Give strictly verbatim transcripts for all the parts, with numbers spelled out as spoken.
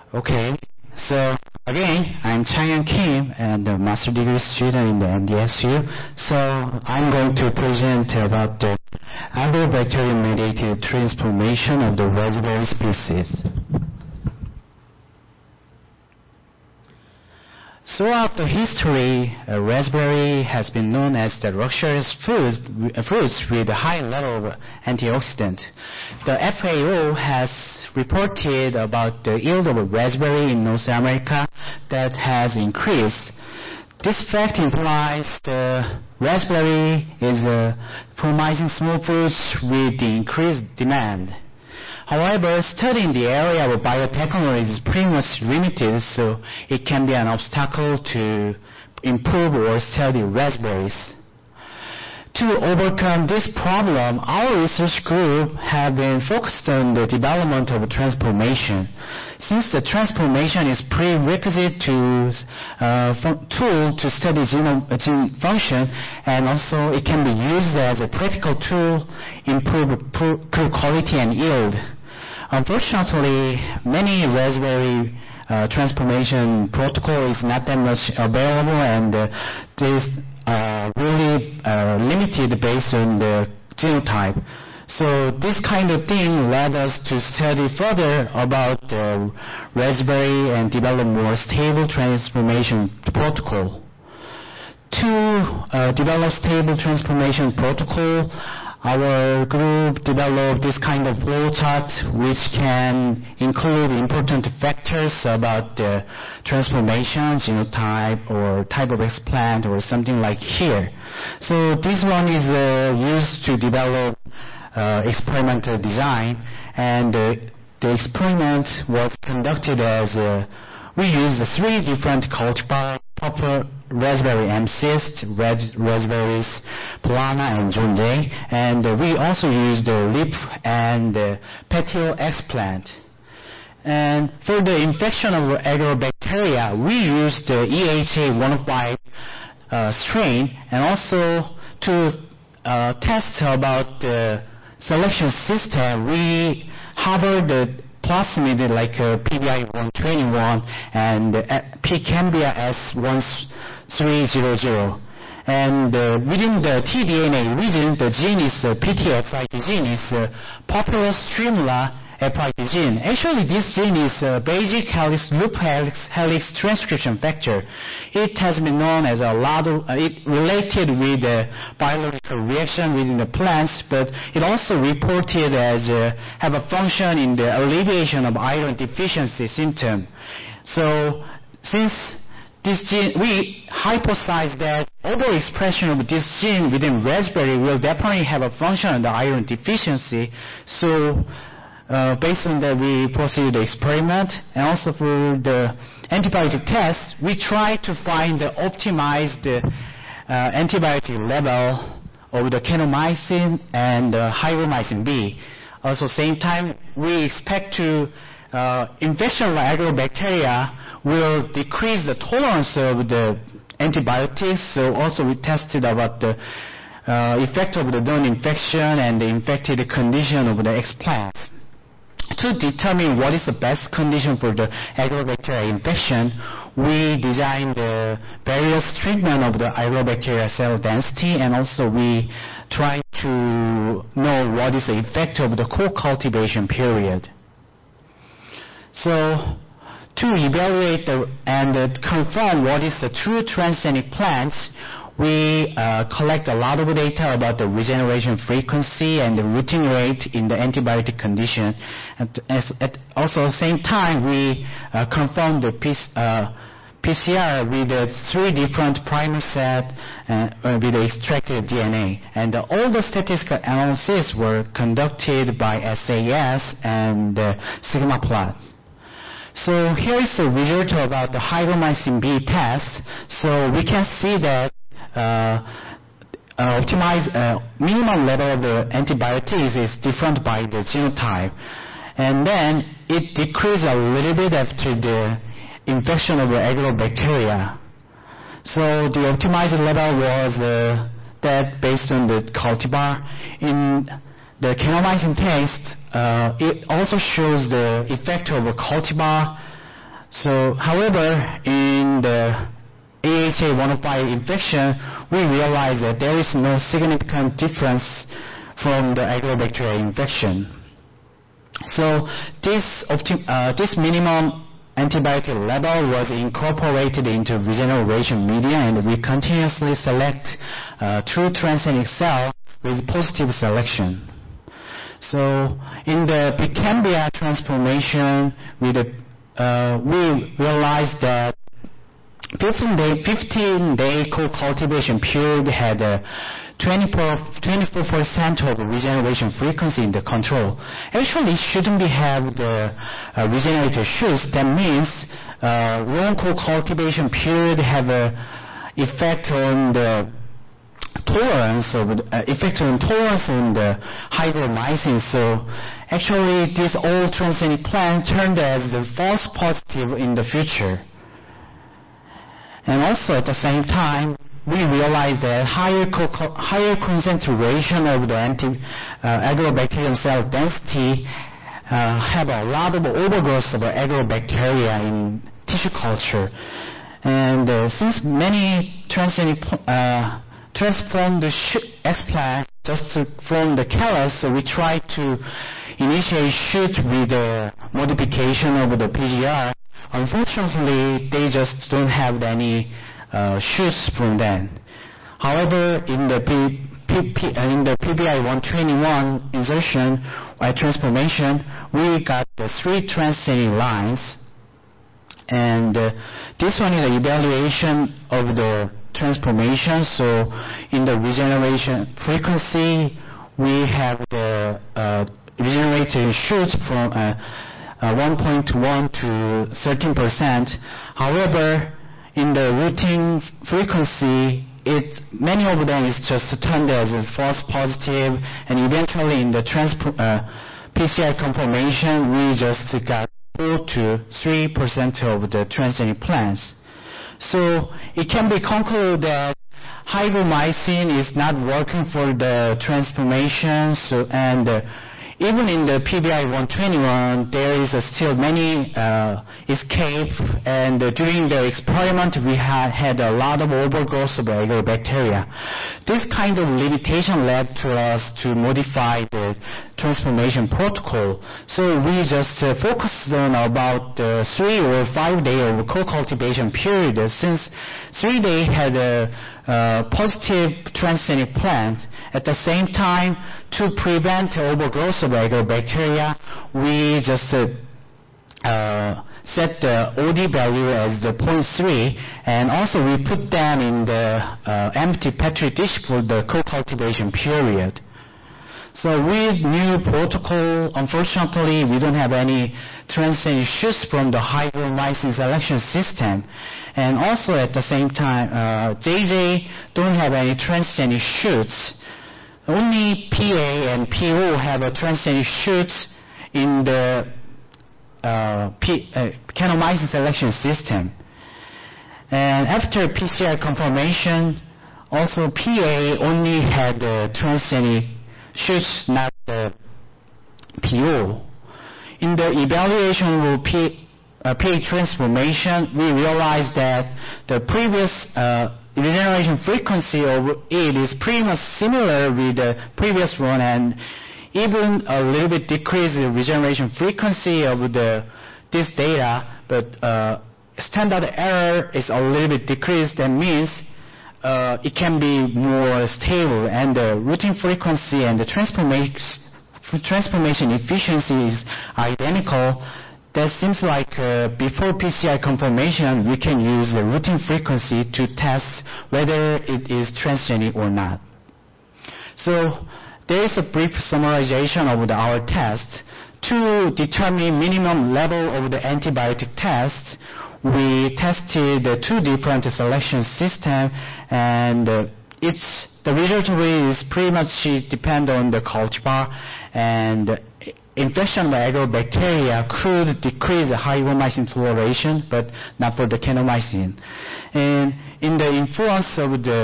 Okay, so again, I'm Chang Kim, and a master degree student in the M D S U. So I'm going to present about the agrobacterium-mediated transformation of the raspberry species. Throughout the history, uh, raspberry has been known as the luxurious fruit, uh, fruits with a high level of antioxidant. The F A O has reported about the yield of a raspberry in North America that has increased. This fact implies the raspberry is uh, promising small fruits with the increased demand. However, studying the area of biotechnology is pretty much limited, so it can be an obstacle to improve or study raspberries. To overcome this problem, our research group have been focused on the development of transformation. Since the transformation is prerequisite to uh, tool to study genome, uh, gene function, and also it can be used as a practical tool improve improve quality and yield. Unfortunately, many raspberry uh, transformation protocol is not that much available, and uh, this uh, really uh, limited based on the genotype. So this kind of thing led us to study further about the raspberry and develop more stable transformation protocol. To uh, develop stable transformation protocol, our group developed this kind of flowchart which can include important factors about the transformation, genotype, or type of explant, or something like here. So this one is uh, used to develop uh, experimental design, and uh, the experiment was conducted as uh, we used three different cultivar, proper raspberry M. cyst, red raspberries, Plana, and Jonjay, and uh, we also used the lip and uh, petiole explant. And for the infection of agrobacteria, we used the E H A one oh five uh, strain, and also to uh, test about the selection system, we harbored the plasmid like uh, P B I one twenty-one and uh, Picambia S one three zero zero. And uh, within the t D N A region, the gene is uh, P T F I D gene, is uh, Papillus strimula F I D gene. Actually, this gene is uh, basic helix loop helix, helix transcription factor. It has been known as a lot of, uh, it related with uh, biological reaction within the plants, but it also reported as uh, have a function in the alleviation of iron deficiency symptom. So, since this gene, we hypothesize that overexpression of this gene within raspberry will definitely have a function on the iron deficiency. So, uh, based on that, we proceeded the experiment, and also for the antibiotic test, we try to find the optimized uh, antibiotic level of the kanamycin and uh, hydromycin B. Also, same time, we expect to uh, infection of agrobacteria will decrease the tolerance of the antibiotics. So also we tested about the uh, effect of the non-infection and the infected condition of the explant. To determine what is the best condition for the agrobacteria infection, we designed the various treatment of the agrobacteria cell density, and also we try to know what is the effect of the co-cultivation period. So, to evaluate the, and uh, confirm what is the true transgenic plants, we uh, collect a lot of data about the regeneration frequency and the rooting rate in the antibiotic condition. And as, at also the same time, we uh, confirm the P, uh, P C R with the three different primer set uh, with the extracted D N A. And uh, all the statistical analysis were conducted by S A S and uh, Sigma plot. So here is the result about the hydromycin B test. So we can see that uh, uh, optimized uh, minimum level of the antibiotics is different by the genotype, and then it decreased a little bit after the infection of the agrobacteria. So the optimized level was uh, that based on the cultivar. In the kanamycin test, uh, it also shows the effect of a cultivar So, however, in the A H A one oh five infection, we realized that there is no significant difference from the agrobacterial infection. So, this, optim- uh, this minimum antibiotic level was incorporated into regeneration media, and we continuously select uh, true transgenic cell with positive selection. So, in the Picambia transformation, with the, uh, we realized that fifteen day co-cultivation period had a twenty-four percent of regeneration frequency in the control. Actually, it shouldn't be have the uh, regenerated shoots. That means uh, long co-cultivation period have a effect on the tolerance of the, uh, effect on tolerance on the hygromycin. So actually, this all transgenic plant turned as the false positive in the future. And also at the same time, we realized that higher, co- higher concentration of the anti, uh, agrobacterium cell density uh, have a lot of overgrowth of agrobacteria in tissue culture. And uh, since many transgenic uh, transformed the sh- explant just to form the callus, so we try to initiate shoot with the modification of the P G R. Unfortunately, they just don't have any uh, shoots from them. However, in the P, P, P, uh, in the P B I one twenty-one insertion or transformation, we got the three transgenic lines, and uh, this one is the evaluation of the transformation. So, in the regeneration frequency, we have the uh, regenerated shoots from uh, Uh, one point one to thirteen percent. However, in the routing frequency, it many of them is just turned as a false positive, and eventually in the transpo- uh, P C R confirmation, we just got four to three percent of the transgenic plants. So it can be concluded that hygromycin is not working for the transformation, so and uh, even in the P B I one twenty-one, there is uh, still many uh, escape, and uh, during the experiment, we had, had a lot of overgrowth of agrobacteria. This kind of limitation led to us to modify the transformation protocol. So we just uh, focused on about uh, three or five day of co-cultivation period, uh, since three day had a uh, positive transgenic plant. At the same time, to prevent overgrowth of agrobacteria, we just uh, uh, set the O D value as the zero point three, and also we put them in the uh, empty petri dish for the co-cultivation period. So with new protocol, unfortunately, we don't have any transgenic shoots from the hygromycin selection system. And also at the same time, uh, J J don't have any transgenic shoots. Only P A and P O have a transgenic shoots in the uh, P, uh, kanamycin selection system. And after P C R confirmation, also P A only had the transgenic shoots, not the P O. In the evaluation of P, uh, P A transformation, we realized that the previous uh, regeneration frequency of it is pretty much similar with the previous one, and even a little bit decreased the regeneration frequency of the this data, but uh, standard error is a little bit decreased. That means uh, it can be more stable, and the routing frequency and the transformation transformation efficiency is identical. That seems like uh, before P C R confirmation, we can use the routing frequency to test whether it is transgenic or not. So there is a brief summarization of the, our test. To determine minimum level of the antibiotic test, we tested the two different selection systems, and uh, it's the result rate is pretty much depend on the cultivar, and infection by agrobacteria could decrease the hygromycin toleration, but not for the kanamycin. And in the influence of the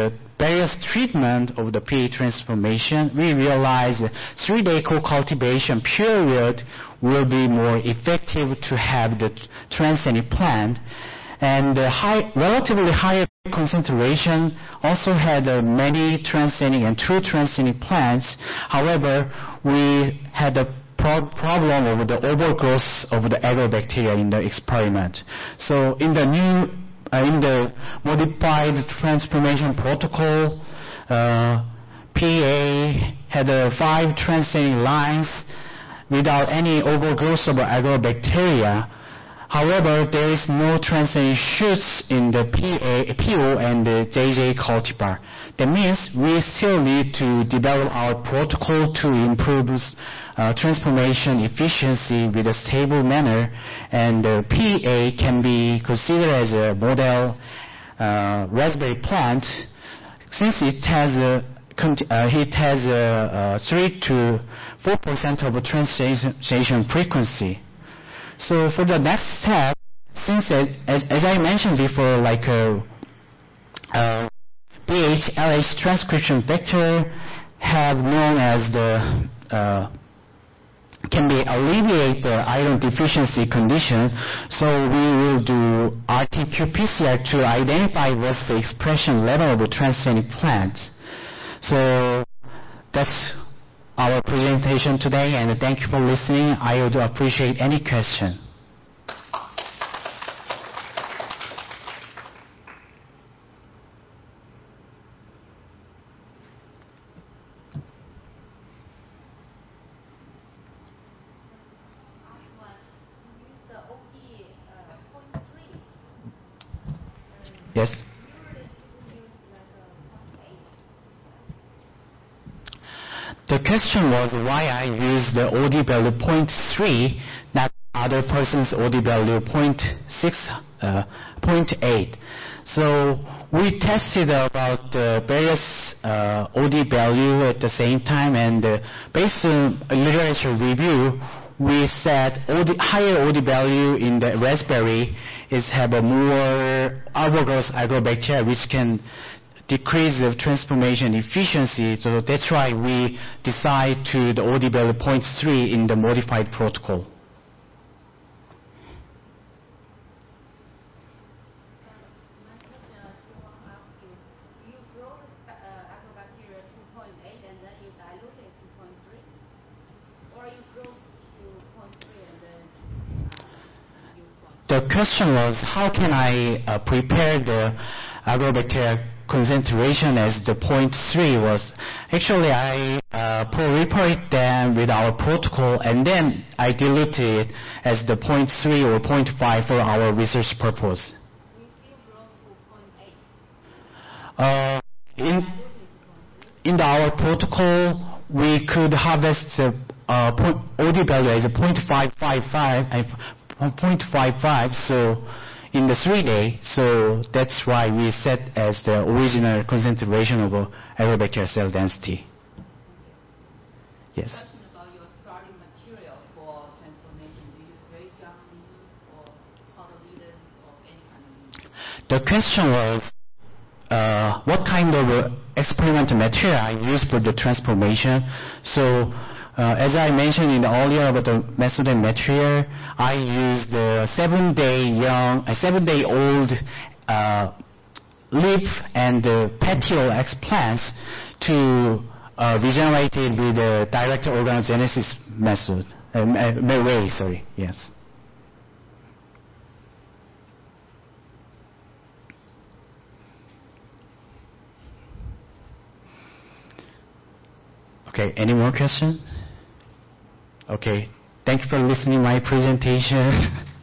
various treatment of the P A transformation, we realize three-day co-cultivation period will be more effective to have the transgenic plant. And the high, relatively higher concentration also had uh, many transgenic and true transgenic plants. However, we had a pro- problem of the overgrowth of the agrobacteria in the experiment. So in the new, uh, in the modified transformation protocol, uh, P A had uh, five transgenic lines without any overgrowth of agrobacteria. However, there is no transgenic shoots in the P A, P O and the J J cultivar. That means we still need to develop our protocol to improve uh, transformation efficiency with a stable manner, and the P A can be considered as a model uh, raspberry plant since it has a Uh, it has a, a three to four percent of transgeniation frequency. So for the next step, since uh, as, as I mentioned before, like a, a P H L H transcription factor have known as the uh, can be alleviate the iron deficiency condition. So we will do R T Q P C R to identify what's the expression level of the transgenic plant. So that's our presentation today, and thank you for listening. I would appreciate any question. Yes. The question was why I used the O D value zero point three, not other person's O D value zero point six, uh, zero point eight. So we tested about uh, various uh, O D value at the same time, and uh, based on literature review, we said O D, higher O D value in the raspberry is have a more overgrowth agrobacteria, which can decrease the transformation efficiency. So that's why we decide to the O D value zero point three in the modified protocol. My question is, I want to ask you, you grow the uh, agrobacteria two point eight and then you dilute it two point three? Or you grow to zero point three and then uh, use one? The question was, how can I uh, prepare the agrobacteria concentration as the zero point three was? Actually, I uh, prepared them with our protocol, and then I diluted it as the zero point three or zero point five for our research purpose. You still grow to zero point eight? Uh, in in our protocol, we could harvest the uh, point, O D value as a zero point five five five, uh, zero point five five, so in the three day, so that's why we set as the original concentration of uh, agrobacterial cell density. Yes. Question about your starting material for transformation. Do you use very young leaves or powder leaves or any kind of leaves? The question was, uh, what kind of uh, experimental material I use for the transformation. So, uh, as I mentioned in the earlier about the method and material, I used the seven-day young, uh, seven-day-old uh, leaf and uh, petiole explants to uh, regenerate it with the direct organogenesis method. Uh, way, sorry. Yes. Okay, any more questions? Okay, thank you for listening to my presentation.